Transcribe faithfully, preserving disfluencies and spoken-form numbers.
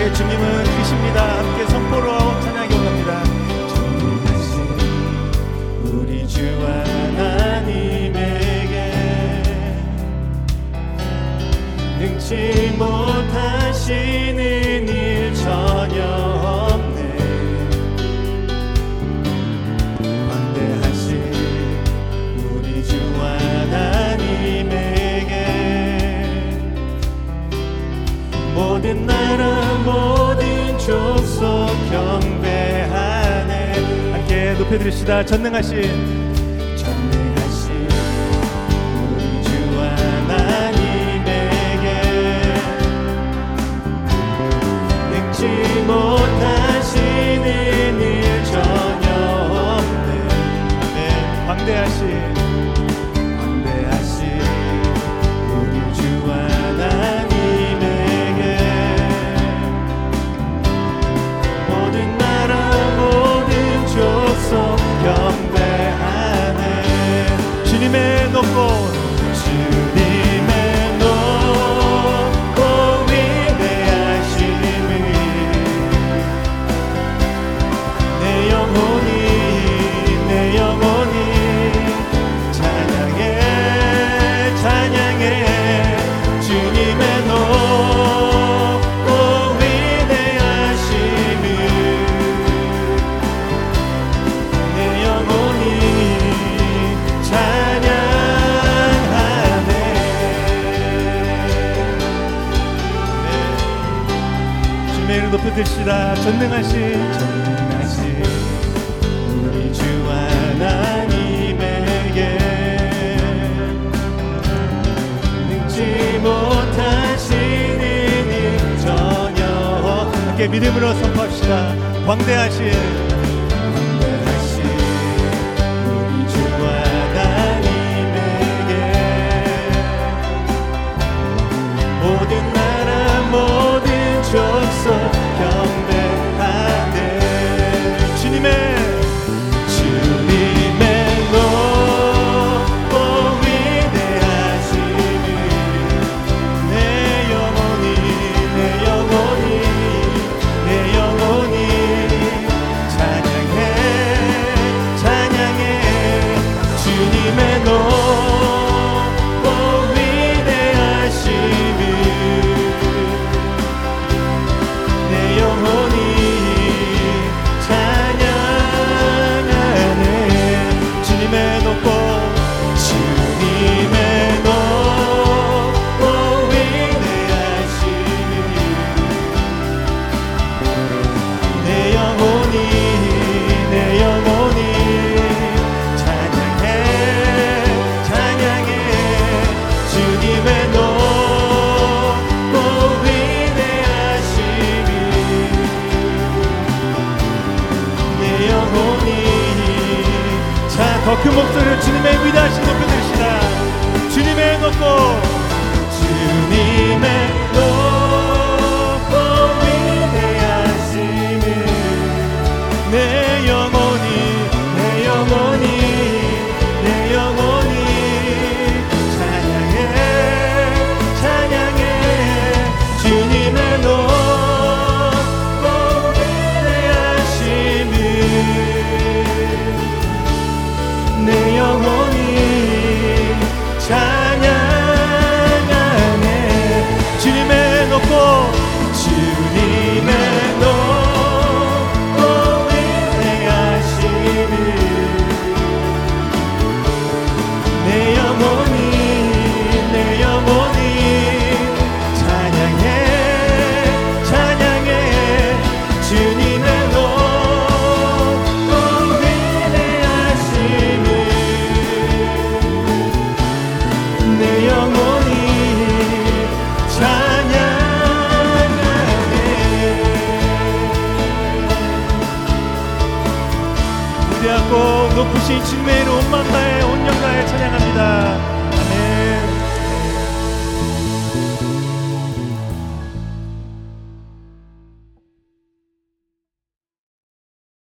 우리에게 주님은 크십니다. 함께 선포로 찬양해 올랍니다. 전능하신 우리 주 하나님에게 능치 못하시는 일 전혀 없네. 광대하신 우리 주 하나님에게 모든 나라 모든 족속 경배하네. 함께 높여드립시다. 전능하신 못하시는 일 전혀 없네. 네, 광대하신 광대하신 우리 주 하나님에게 모든 나라 모든 족속 경배하네. 주님의 높고 주님의 높고 위대하심을 내 영혼이 내 영혼이 찬양해 찬양해. 주님의 높고 위대하심을 내 영혼이 찬양하네. 네. 주님의 이름 높여드립시다. 전능하신 전능하신 우리 주 하나님에게 능치 못하시는 일 전혀. 함께 믿음으로 선포합시다. 광대하신 광대하신 우리 주 하나님에게 모든 나라 모든 족속 경배하네. 주님의 주님의 높고 위대하심을 내 영혼이 내 영혼이 내 영혼이 찬양해 찬양해. 주님의 높고 위대하심을 내 영혼이 찬양하네. 주님의 높고 주님의 높고 위대하심을 내 영혼이 내 영혼이 찬양해 찬양해. 주님의 높고 위대하심을 내 영혼이. 자, 더 큰 목소리로 주님의 위대하신 높여드립시다. 주님의 높고 주님의 높고 위대하심을 내 영혼이 내 영혼이 내 영혼이 찬양해 찬양해. 주님의 높고 위대하심을 내 영혼이 찬양하네. 주님의 높고 주님의 높고 위대하심을 내 영혼이 내 영혼이 찬양해 찬양해. 주님의 높고 위대하심을 내 영혼이 찬양하네. 위대하고 높으신 주님의 이름 온 마음 다해 온 영 다해 찬양합니다.